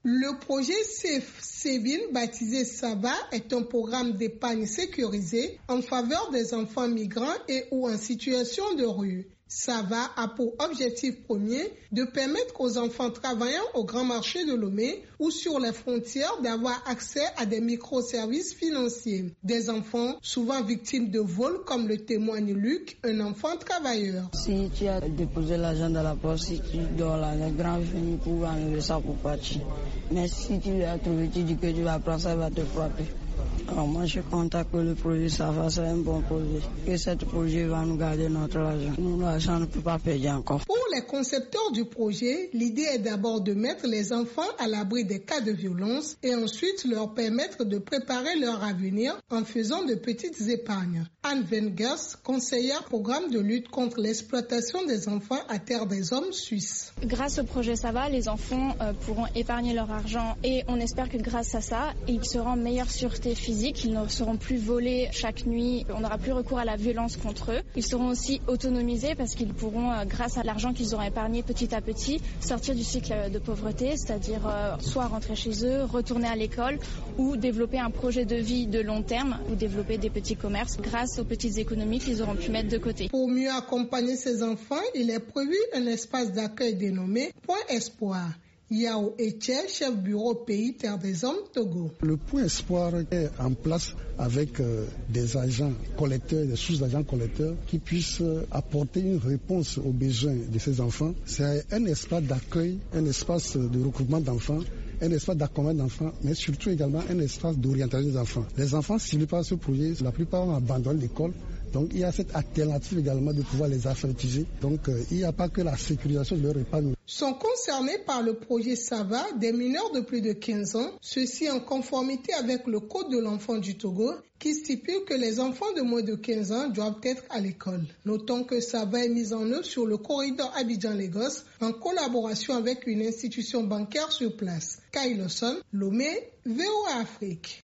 Le projet Safe Séville, baptisé SAVA, est un programme d'épargne sécurisé en faveur des enfants migrants et ou en situation de rue. SAVA a pour objectif premier de permettre aux enfants travaillant au grand marché de Lomé ou sur les frontières d'avoir accès à des microservices financiers. Des enfants souvent victimes de vols, comme le témoigne Luc, un enfant travailleur. Si tu as déposé l'argent dans la poche, si tu dors là, les grands viennent pour enlever ça pour partir. Mais si tu l'as trouvé, tu dis que tu vas prendre ça, il va te frapper. Alors moi je contacte que le projet SAVA, c'est un bon projet. Que ce projet va nous garder notre argent. Nous, l'argent ne peut pas payer encore. Pour les concepteurs du projet, l'idée est d'abord de mettre les enfants à l'abri des cas de violence et ensuite leur permettre de préparer leur avenir en faisant de petites épargnes. Anne Wengers, conseillère programme de lutte contre l'exploitation des enfants à Terre des Hommes suisse. Grâce au projet SAVA, les enfants pourront épargner leur argent et on espère que grâce à ça, ils seront en meilleure sûreté physique, ils ne seront plus volés chaque nuit, on n'aura plus recours à la violence contre eux. Ils seront aussi autonomisés parce qu'ils pourront, grâce à l'argent qu'ils auront épargné petit à petit, sortir du cycle de pauvreté, c'est-à-dire soit rentrer chez eux, retourner à l'école ou développer un projet de vie de long terme ou développer des petits commerces grâce aux petites économies qu'ils auront pu mettre de côté. Pour mieux accompagner ces enfants, il est prévu un espace d'accueil dénommé Point Espoir. Yao Etienne, chef bureau pays Terre des Hommes, Togo. Le Point Espoir est en place avec des agents collecteurs, des sous-agents collecteurs qui puissent apporter une réponse aux besoins de ces enfants. C'est un espace d'accueil, un espace de recrutement d'enfants, un espace d'accompagnement d'enfants, mais surtout également un espace d'orientation des enfants. Les enfants ciblés par ce projet, la plupart ont abandonné l'école. Donc il y a cette alternative également de pouvoir les alphabétiser. Donc il n'y a pas que la sécurisation de leur épargne. Sont concernés par le projet SAVA des mineurs de plus de 15 ans, ceci en conformité avec le Code de l'enfant du Togo qui stipule que les enfants de moins de 15 ans doivent être à l'école. Notons que SAVA est mis en œuvre sur le corridor Abidjan-Lagos en collaboration avec une institution bancaire sur place. Kai Lawson, Lomé, VOA Afrique.